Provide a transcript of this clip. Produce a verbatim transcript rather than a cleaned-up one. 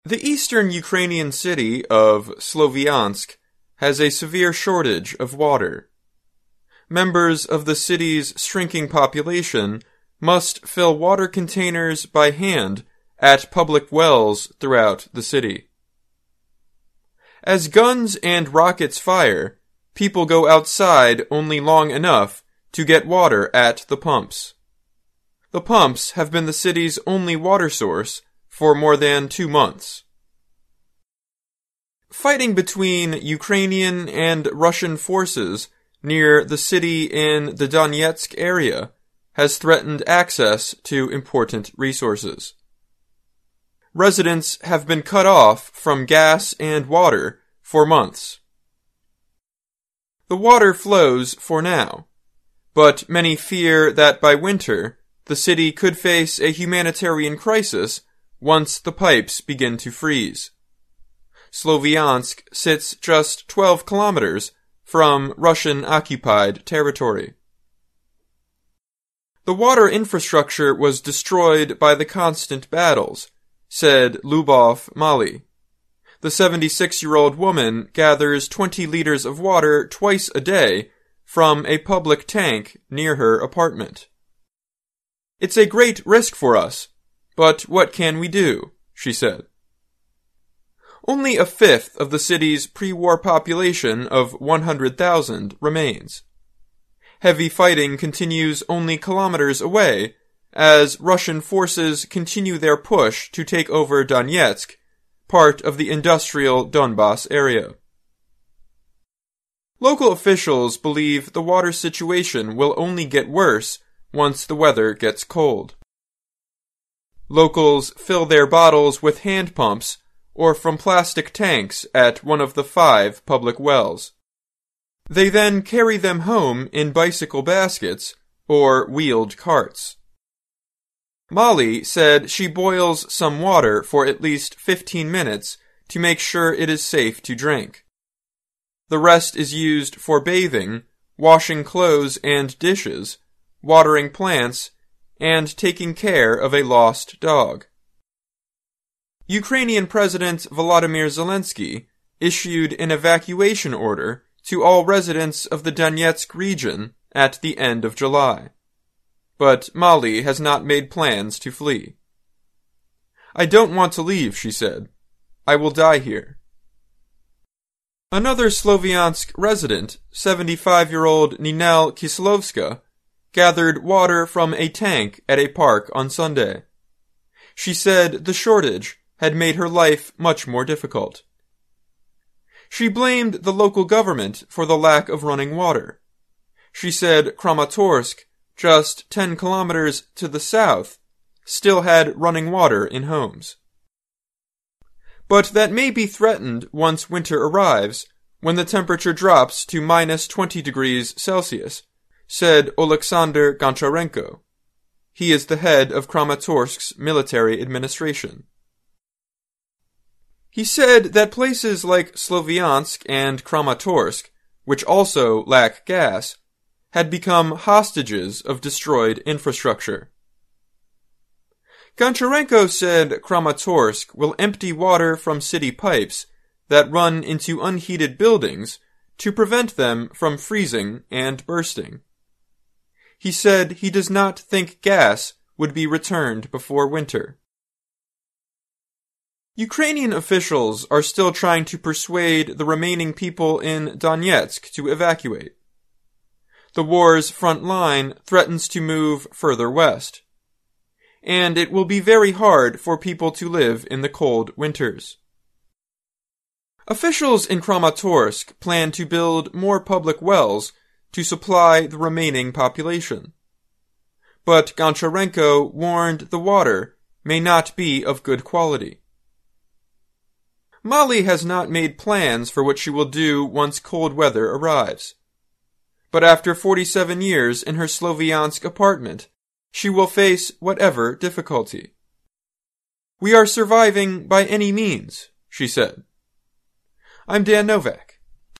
The eastern Ukrainian city of Sloviansk has a severe shortage of water. Members of the city's shrinking population must fill water containers by hand at public wells throughout the city. As guns and rockets fire, people go outside only long enough to get water at the pumps. The pumps have been the city's only water source for more than two months. Fighting between Ukrainian and Russian forces near the city in the Donetsk area has threatened access to important resources. Residents have been cut off from gas and water for months. The water flows for now, but many fear that by winter the city could face a humanitarian crisis once the pipes begin to freeze. Sloviansk sits just twelve kilometers from Russian-occupied territory. The water infrastructure was destroyed by the constant battles, said Lubov Mali. The seventy-six-year-old woman gathers twenty liters of water twice a day from a public tank near her apartment. "It's a great risk for us, but what can we do?" she said. Only a fifth of the city's pre-war population of one hundred thousand remains. Heavy fighting continues only kilometers away as Russian forces continue their push to take over Donetsk, part of the industrial Donbas area. Local officials believe the water situation will only get worse once the weather gets cold. Locals fill their bottles with hand pumps or from plastic tanks at one of the five public wells. They then carry them home in bicycle baskets or wheeled carts. Molly said she boils some water for at least fifteen minutes to make sure it is safe to drink. The rest is used for bathing, washing clothes and dishes, watering plants, and taking care of a lost dog. Ukrainian President Volodymyr Zelensky issued an evacuation order to all residents of the Donetsk region at the end of July. But Mali has not made plans to flee. "I don't want to leave," she said. "I will die here." Another Sloviansk resident, seventy-five-year-old Ninel Kislovska, gathered water from a tank at a park on Sunday. She said the shortage had made her life much more difficult. She blamed the local government for the lack of running water. She said Kramatorsk, just ten kilometers to the south, still had running water in homes. But that may be threatened once winter arrives, when the temperature drops to minus twenty degrees Celsius, said Oleksandr Goncharenko. He is the head of Kramatorsk's military administration. He said that places like Sloviansk and Kramatorsk, which also lack gas, had become hostages of destroyed infrastructure. Goncharenko said Kramatorsk will empty water from city pipes that run into unheated buildings to prevent them from freezing and bursting. He said he does not think gas would be returned before winter. Ukrainian officials are still trying to persuade the remaining people in Donetsk to evacuate. The war's front line threatens to move further west, and it will be very hard for people to live in the cold winters. Officials in Kramatorsk plan to build more public wells to supply the remaining population. But Goncharenko warned the water may not be of good quality. Mali has not made plans for what she will do once cold weather arrives. But after forty-seven years in her Sloviansk apartment, she will face whatever difficulty. "We are surviving by any means," she said. I'm Dan Novak.